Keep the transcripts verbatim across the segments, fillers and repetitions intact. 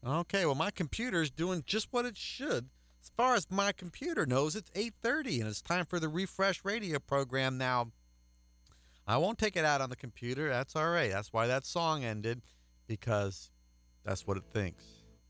Okay, well, my computer's doing just what it should. As far as my computer knows, it's eight thirty, and it's time for the Refresh Radio program now. I won't take it out on the computer. That's all right. That's why that song ended, because that's what it thinks.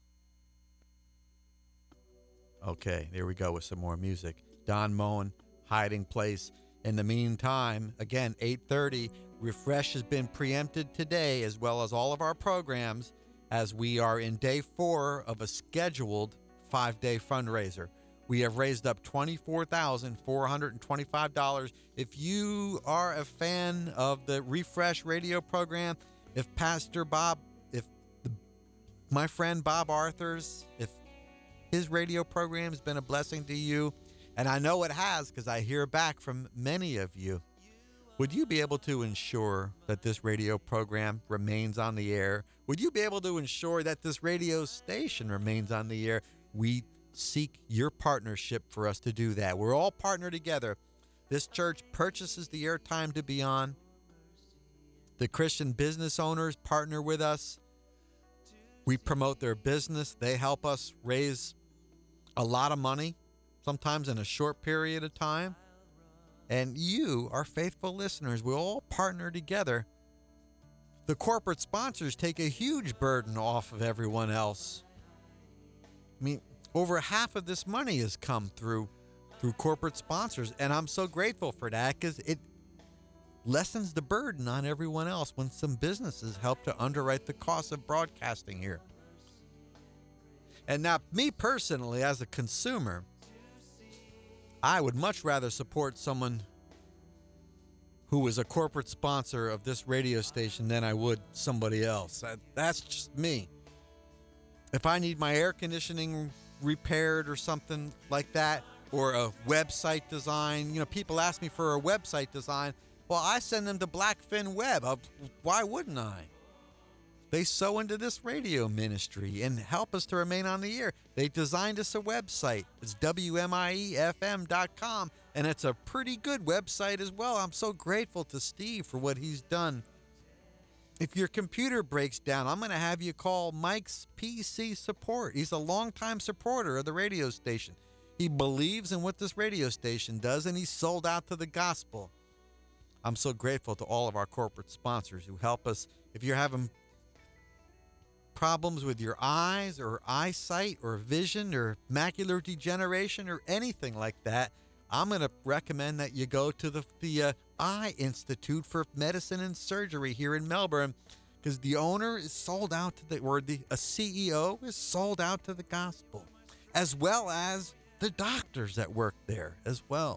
Okay, there we go with some more music. Don Moen, Hiding Place. In the meantime, again, eight thirty, Refresh has been preempted today, as well as all of our programs, as we are in day four of a scheduled five-day fundraiser. We have raised up twenty-four thousand four hundred twenty-five dollars. If you are a fan of the Refresh Radio program, if Pastor Bob, if the, my friend Bob Arthur's, if his radio program has been a blessing to you, and I know it has because I hear back from many of you, would you be able to ensure that this radio program remains on the air? Would you be able to ensure that this radio station remains on the air? We seek your partnership for us to do that. We're all partnered together. This church purchases the airtime to be on. The Christian business owners partner with us. We promote their business. They help us raise a lot of money, sometimes in a short period of time. And you, our faithful listeners, we all partner together. The corporate sponsors take a huge burden off of everyone else. I mean, over half of this money has come through through corporate sponsors, and I'm so grateful for that because it lessens the burden on everyone else when some businesses help to underwrite the cost of broadcasting here. And now, me personally, as a consumer, I would much rather support someone who was a corporate sponsor of this radio station than I would somebody else. That, that's just me. If I need my air conditioning repaired or something like that, or a website design, you know, people ask me for a website design. Well, I send them to Blackfin Web. Why wouldn't I? They sow into this radio ministry and help us to remain on the air. They designed us a website. It's W M I E F M dot com, and it's a pretty good website as well. I'm so grateful to Steve for what he's done. If your computer breaks down, I'm going to have you call Mike's P C Support. He's a longtime supporter of the radio station. He believes in what this radio station does, and he's sold out to the gospel. I'm so grateful to all of our corporate sponsors who help us. If you're having problems with your eyes or eyesight or vision or macular degeneration or anything like that, I'm going to recommend that you go to the, the uh, Eye Institute for Medicine and Surgery here in Melbourne, because the owner is sold out to the, or the a C E O is sold out to the gospel, as well as the doctors that work there as well.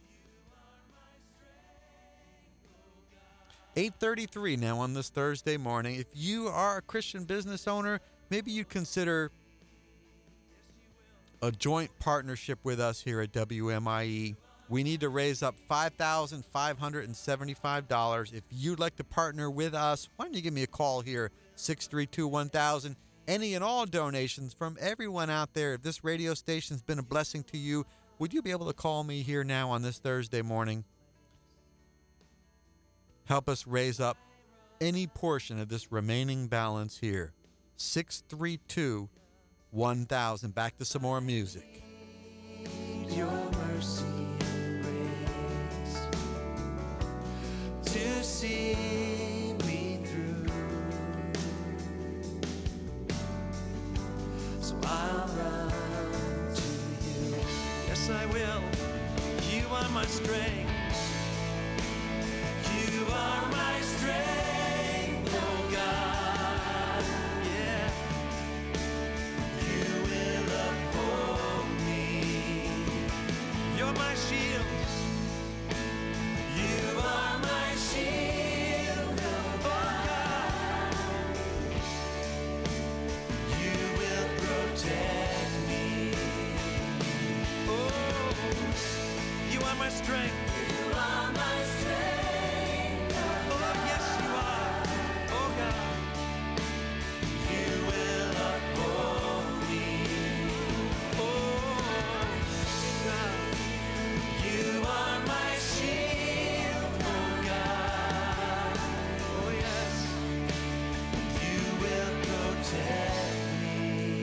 eight thirty-three now on this Thursday morning. If you are a Christian business owner, maybe you consider a joint partnership with us here at W M I E. We need to raise up five thousand five hundred seventy-five dollars. If you'd like to partner with us, why don't you give me a call here, six three two, one thousand. Any and all donations from everyone out there. If this radio station's been a blessing to you, would you be able to call me here now on this Thursday morning? Help us raise up any portion of this remaining balance here. six three two, one thousand. Back to some more music. Your mercy and grace to see me through. So I'll run to you. Yes, I will. You are my strength. You are my strength, oh God, yeah. You will uphold me. You're my shield. You are my shield, oh God. You will protect me. Oh, you are my strength. You are my strength. Protect me.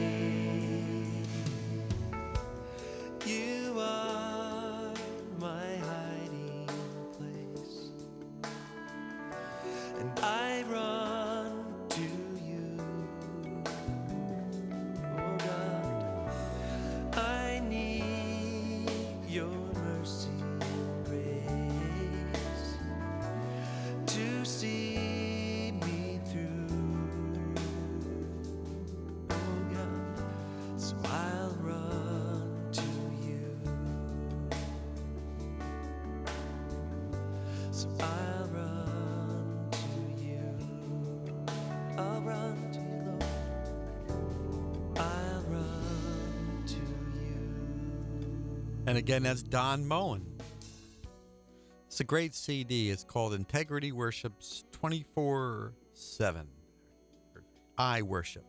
And again, that's Don Moen. It's a great C D. It's called Integrity Worships twenty-four seven. I Worship.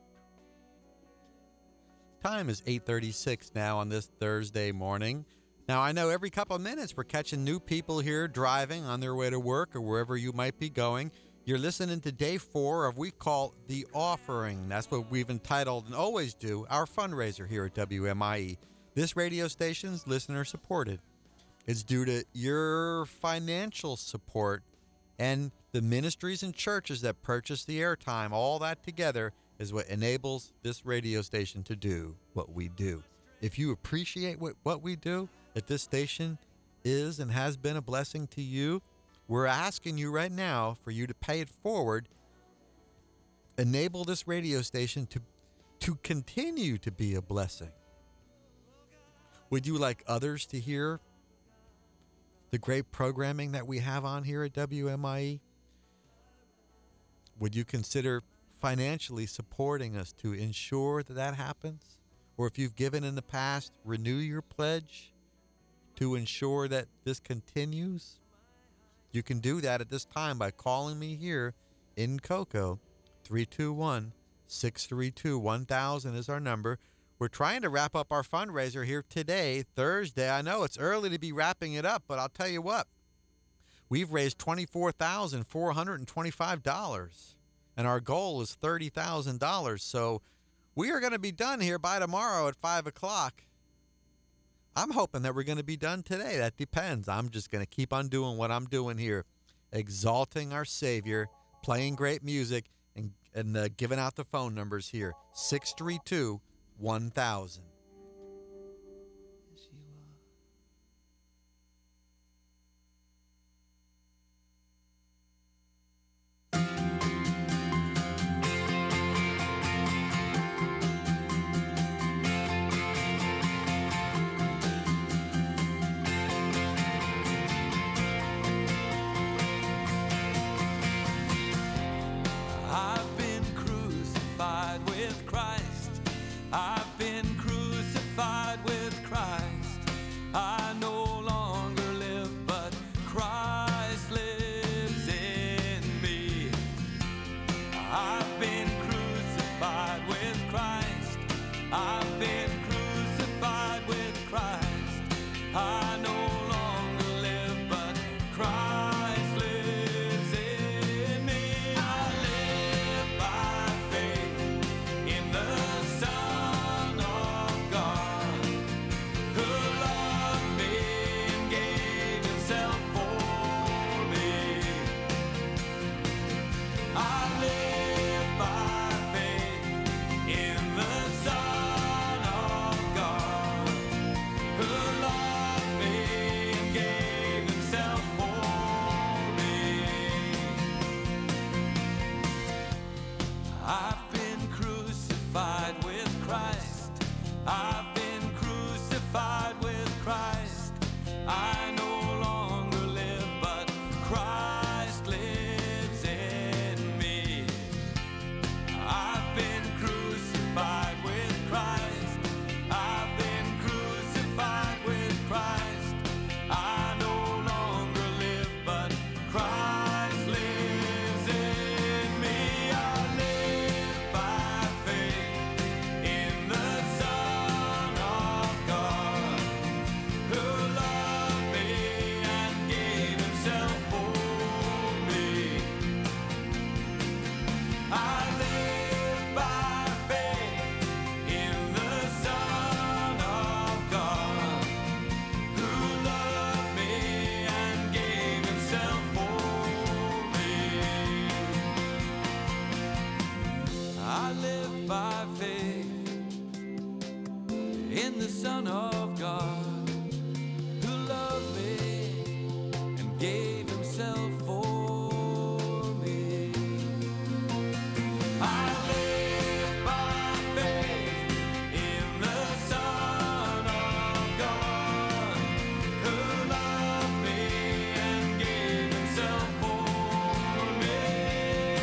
Time is eight thirty-six now on this Thursday morning. Now, I know every couple of minutes we're catching new people here driving on their way to work or wherever you might be going. You're listening to day four of what we call The Offering. That's what we've entitled and always do our fundraiser here at W M I E. This radio station's listener supported. It's due to your financial support and the ministries and churches that purchase the airtime. All that together is what enables this radio station to do what we do. If you appreciate what, what we do, if this station is and has been a blessing to you, we're asking you right now for you to pay it forward. Enable this radio station to, to continue to be a blessing. Would you like others to hear the great programming that we have on here at W M I E? Would you consider financially supporting us to ensure that that happens? Or if you've given in the past, renew your pledge to ensure that this continues? You can do that at this time by calling me here in Cocoa. three two one, six three two, one thousand is our number. We're trying to wrap up our fundraiser here today, Thursday. I know it's early to be wrapping it up, but I'll tell you what. We've raised twenty-four thousand four hundred twenty-five dollars, and our goal is thirty thousand dollars. So we are going to be done here by tomorrow at five o'clock. I'm hoping that we're going to be done today. That depends. I'm just going to keep on doing what I'm doing here, exalting our Savior, playing great music, and, and uh, giving out the phone numbers here, six three two, one thousand. I've been crucified with Christ. I've been crucified with Christ. I no longer live, but Christ lives in me. I've been crucified with Christ. I've been crucified with Christ. I no longer live, but Christ lives in me. I live by faith in the Son of God, who loved me and gave himself for me. I live by faith in the Son of God, who loved me and gave himself for me. I've been crucified with Christ. I've been crucified with Christ. I no longer live, but Christ lives in me. I've been crucified with Christ. I've been crucified with Christ. I no longer live, but Christ lives in me. I live by faith in the Son of God, who loved me and gave himself for me. I live by faith in the Son of God, who loved me and gave himself for me. I live by faith in the Son of God, who loved me and gave himself for me. I live by faith in the Son of God, who loved me and gave himself for me.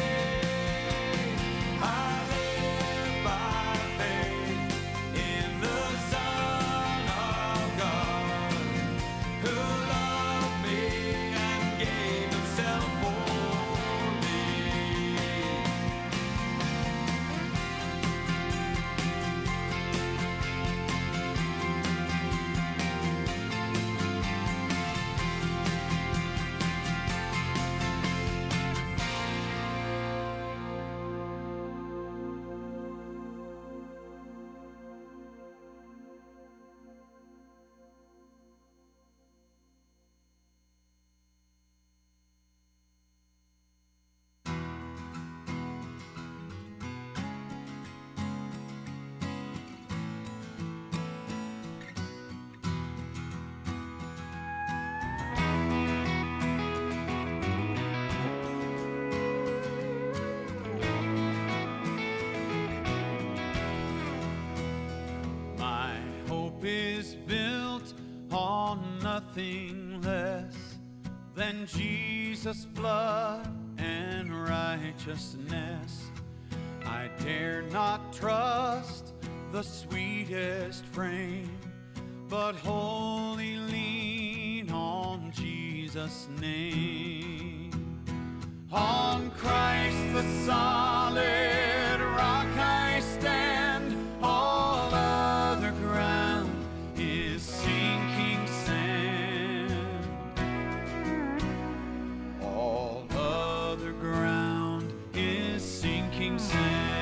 I live by faith in the Son of God. is built on nothing less than Jesus' blood and righteousness. I dare not trust the sweetest frame, but wholly lean on Jesus' name. On Christ the solid rock I stand, all other ground is sinking sand. All other ground is sinking sand.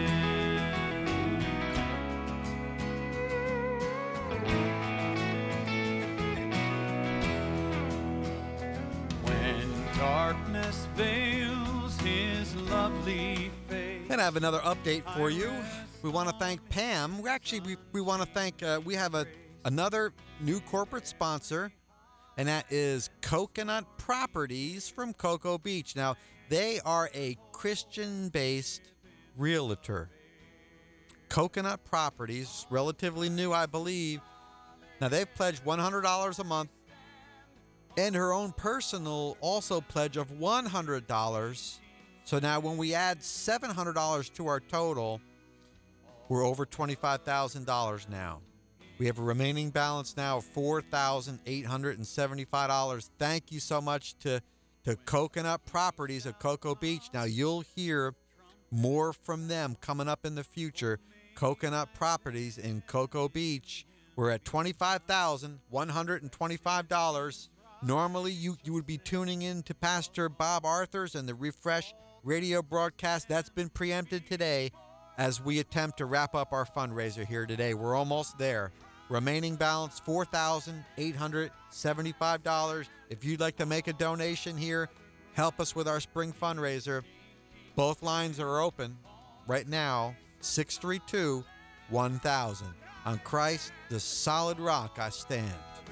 When darkness veils his lovely face. And I have another update for you. We want to thank Pam. We actually we, we want to thank uh, we have a another new corporate sponsor, and that is Coconut Properties from Cocoa Beach. Now, they are a Christian-based realtor. Coconut Properties, relatively new, I believe. Now, they've pledged one hundred dollars a month, and her own personal also pledge of one hundred dollars. So now when we add seven hundred dollars to our total, we're over twenty-five thousand dollars now. We have a remaining balance now of four thousand eight hundred seventy-five dollars. Thank you so much to, to Coconut Properties of Cocoa Beach. Now you'll hear more from them coming up in the future. Coconut Properties in Cocoa Beach. We're at twenty-five thousand one hundred twenty-five dollars. Normally, you, you would be tuning in to Pastor Bob Arthur's and the Refresh radio broadcast. That's been preempted today as we attempt to wrap up our fundraiser here today. We're almost there. Remaining balance, four thousand eight hundred seventy-five dollars. If you'd like to make a donation here, help us with our spring fundraiser. Both lines are open right now, six three two, one thousand. On Christ, the solid rock I stand.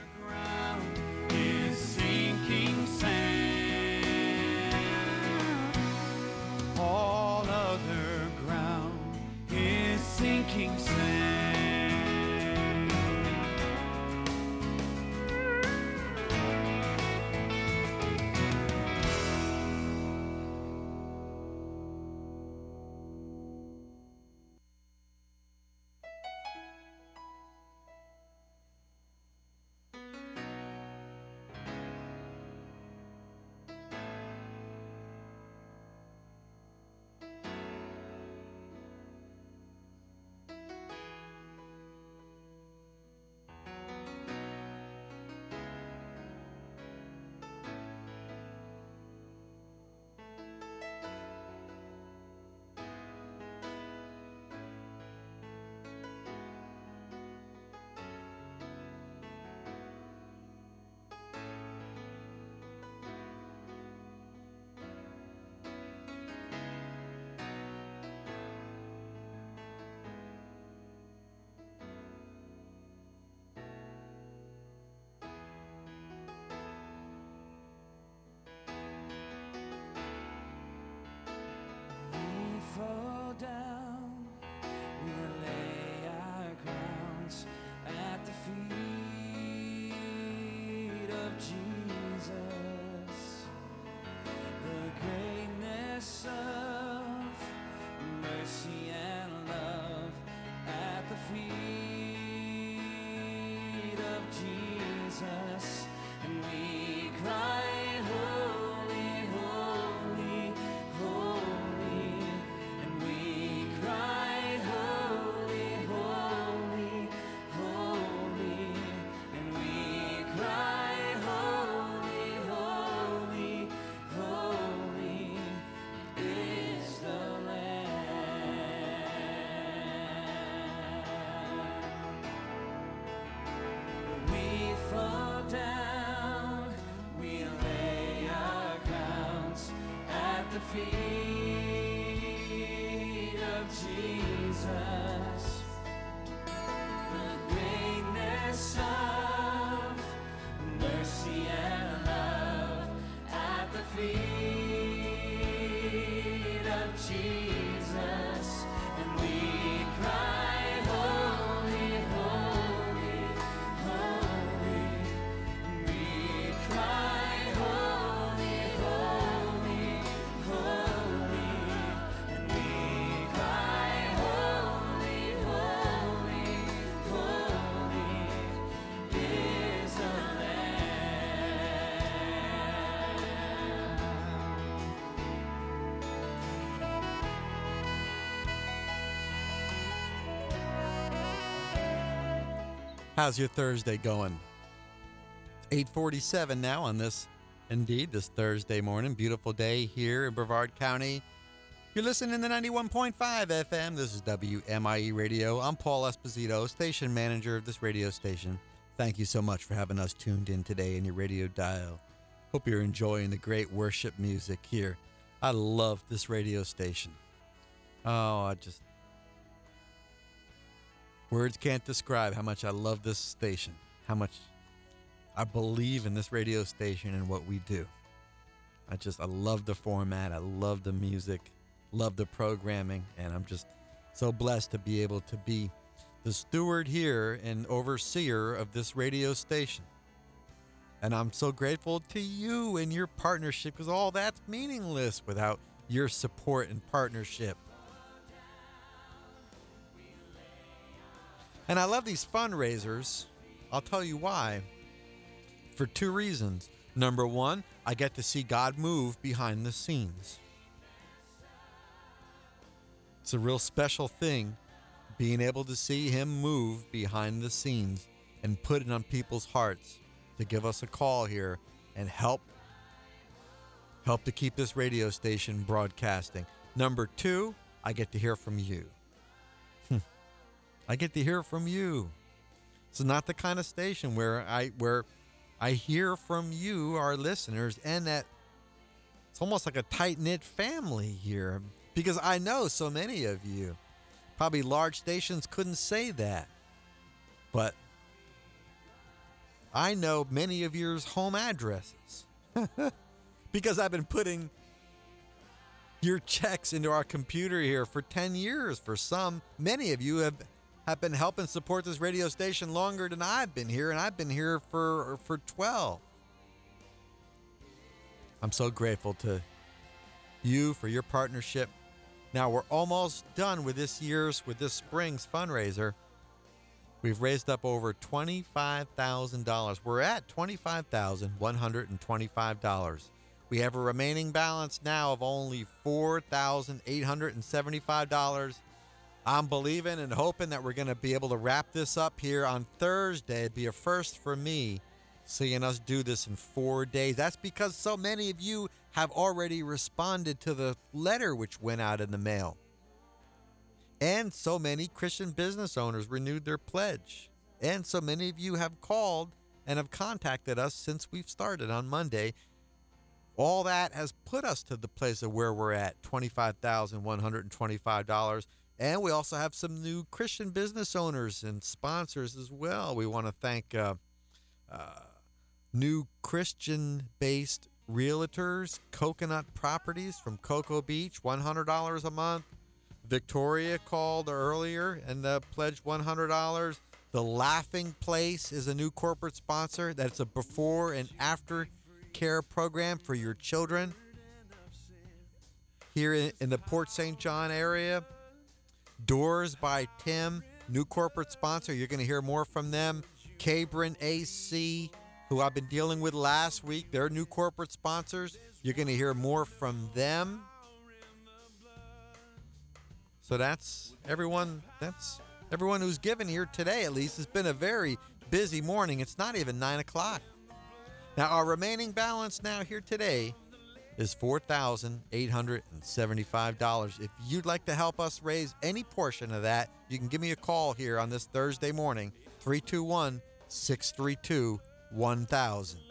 Is sinking sand. All other ground is sinking sand. How's your Thursday going? eight forty-seven now on this, indeed, this Thursday morning. Beautiful day here in Brevard County. You're listening to ninety-one point five F M. This is W M I E Radio. I'm Paul Esposito, station manager of this radio station. Thank you so much for having us tuned in today in your radio dial. Hope you're enjoying the great worship music here. I love this radio station. Oh, I just... Words can't describe how much I love this station, how much I believe in this radio station and what we do. I just, I love the format. I love the music, love the programming, and I'm just so blessed to be able to be the steward here and overseer of this radio station. And I'm so grateful to you and your partnership, because all that's meaningless without your support and partnership. And I love these fundraisers. I'll tell you why. For two reasons. Number one, I get to see God move behind the scenes. It's a real special thing, being able to see him move behind the scenes and put it on people's hearts to give us a call here and help help to keep this radio station broadcasting. Number two, I get to hear from you. I get to hear from you. It's not the kind of station where I where I hear from you, our listeners, and that it's almost like a tight-knit family here, because I know so many of you. Probably large stations couldn't say that, but I know many of your home addresses because I've been putting your checks into our computer here for ten years. For some, many of you have have been helping support this radio station longer than I've been here, and I've been here for for twelve. I'm so grateful to you for your partnership. Now we're almost done with this year's, with this spring's fundraiser. We've raised up over twenty-five thousand dollars. We're at twenty-five thousand one hundred twenty-five dollars. We have a remaining balance now of only four thousand eight hundred seventy-five dollars. I'm believing and hoping that we're going to be able to wrap this up here on Thursday. It'd be a first for me, seeing us do this in four days. That's because so many of you have already responded to the letter which went out in the mail. And so many Christian business owners renewed their pledge. And so many of you have called and have contacted us since we've started on Monday. All that has put us to the place of where we're at, twenty-five thousand one hundred twenty-five dollars. And we also have some new Christian business owners and sponsors as well. We want to thank uh, uh, new Christian-based realtors, Coconut Properties from Cocoa Beach, one hundred dollars a month. Victoria called earlier and uh, pledged one hundred dollars. The Laughing Place is a new corporate sponsor. That's a before and after care program for your children here in, in the Port Saint John area. Doors by Tim, new corporate sponsor. You're going to hear more from them. Cabron A C, who I've been dealing with last week. They're new corporate sponsors. You're going to hear more from them. So that's everyone. That's everyone who's given here today, at least. It's been a very busy morning. It's not even nine o'clock. Now, our remaining balance now here today is four thousand eight hundred seventy-five dollars. If you'd like to help us raise any portion of that, you can give me a call here on this Thursday morning, three two one, six three two, one thousand.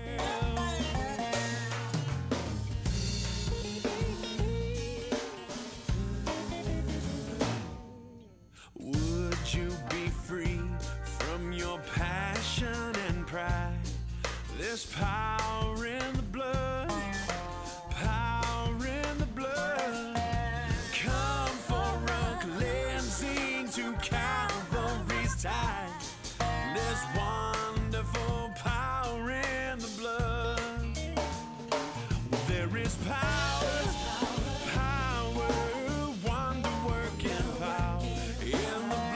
Would you be free from your passion and pride? There's power in the blood. Power in the blood. Come for a cleansing to Calvary's tide. There's wonderful power in the blood. There is power, power, wonder working power in the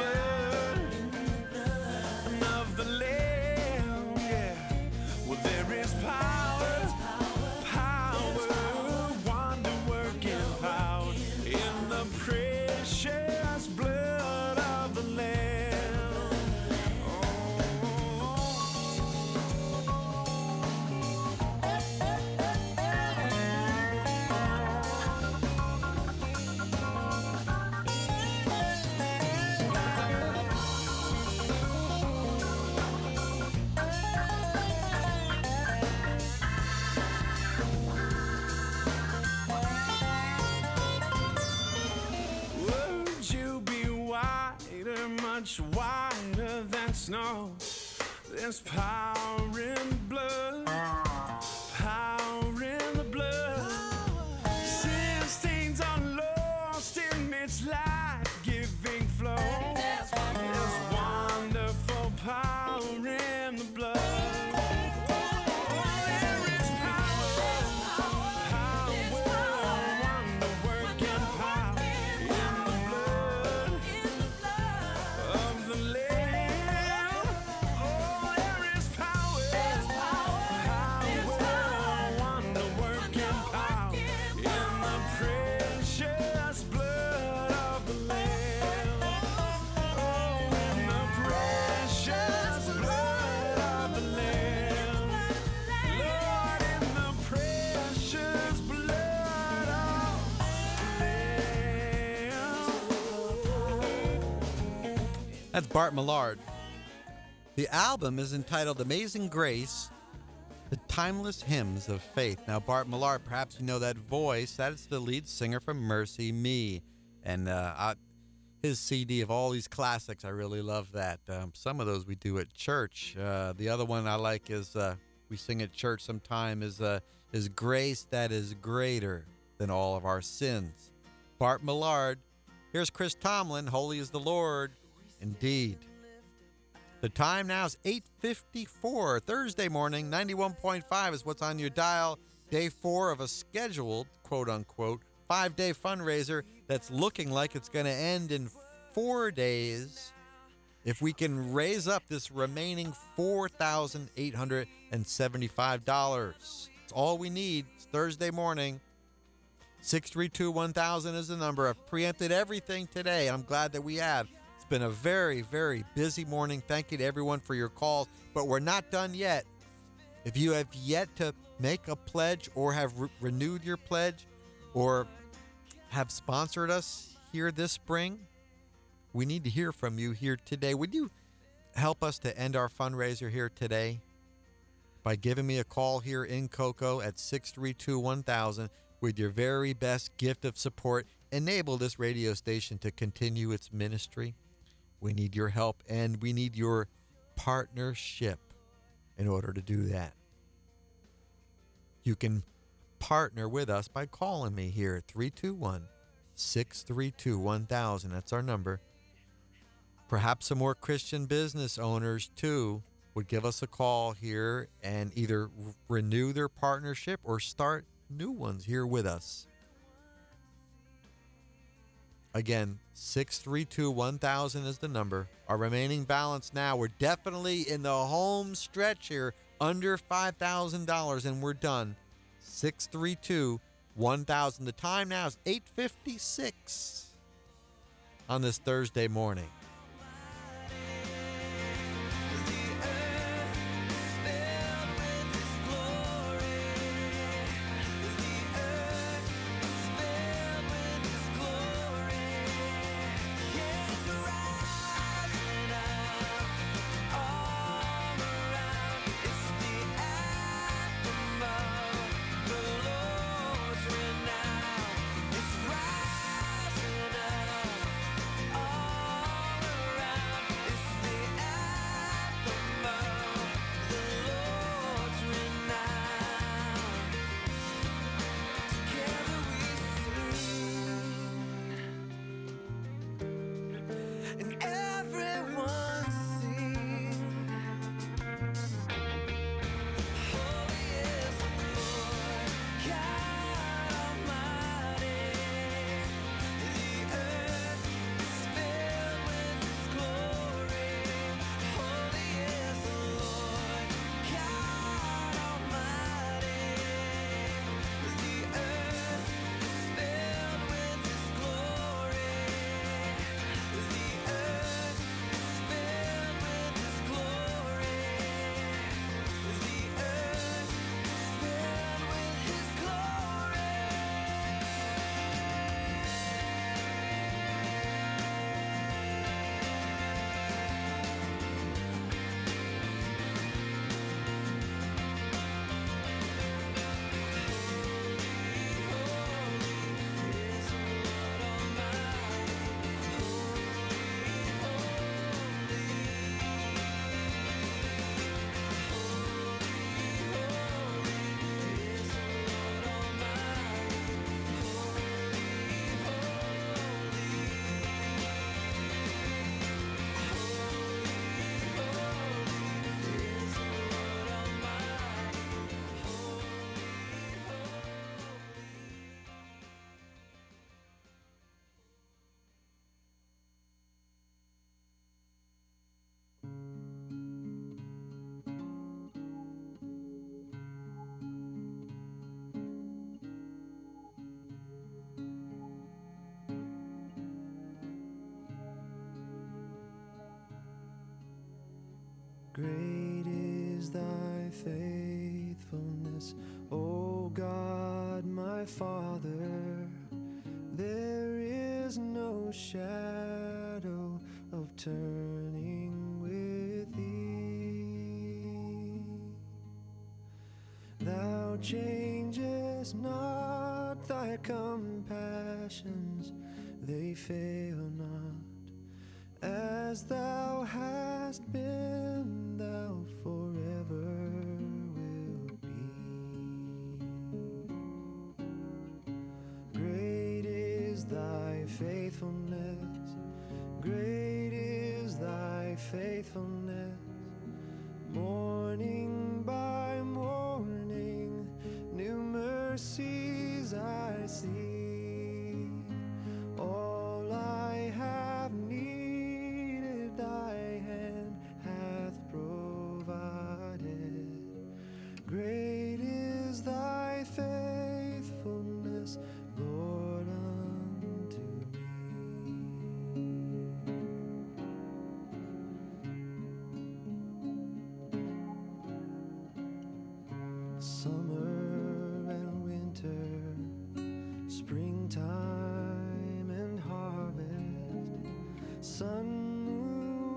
blood of the Lamb. Yeah. Well, there is power. Precious blood of the Lamb. Oh, much whiter than snow. There's power in blood, power in the blood. Sin stains are lost in its life-giving flow. There's wonderful power in the blood. That's Bart Millard. The album is entitled Amazing Grace, The Timeless Hymns of Faith. Now, Bart Millard, perhaps you know that voice. That is the lead singer from Mercy Me. And uh, I, his C D of all these classics, I really love that. Um, some of those we do at church. Uh, the other one I like is, uh, we sing at church sometime, is, uh, is Grace That Is Greater Than All of Our Sins. Bart Millard. Here's Chris Tomlin, Holy is the Lord. Indeed. The time now is eight fifty-four. Thursday morning, ninety-one point five is what's on your dial. Day four of a scheduled, quote-unquote, five-day fundraiser that's looking like it's going to end in four days. If we can raise up this remaining four thousand eight hundred seventy-five dollars. It's all we need. It's Thursday morning. six three two, one thousand is the number. I've preempted everything today, and I'm glad that we have. Been a very, very busy morning. Thank you to everyone for your calls, but we're not done yet. If you have yet to make a pledge or have re- renewed your pledge or have sponsored us here this spring, we need to hear from you here today. Would you help us to end our fundraiser here today by giving me a call here in Cocoa at six three two, one thousand with your very best gift of support? Enable this radio station to continue its ministry. We need your help, and we need your partnership in order to do that. You can partner with us by calling me here at three two one, six three two, one thousand. That's our number. Perhaps some more Christian business owners, too, would give us a call here and either r- renew their partnership or start new ones here with us. Again, six three two, one thousand is the number. Our remaining balance now, we're definitely in the home stretch here, under five thousand dollars, and we're done. six three two, one thousand. The time now is eight fifty-six on this Thursday morning. Great is thy faithfulness, O God, my Father. There is no shadow of turning with thee. Thou changest not, thy compassions, they fail not. As thou hast been, thou forever wilt be. Great is thy faithfulness, great is thy faithfulness. Morning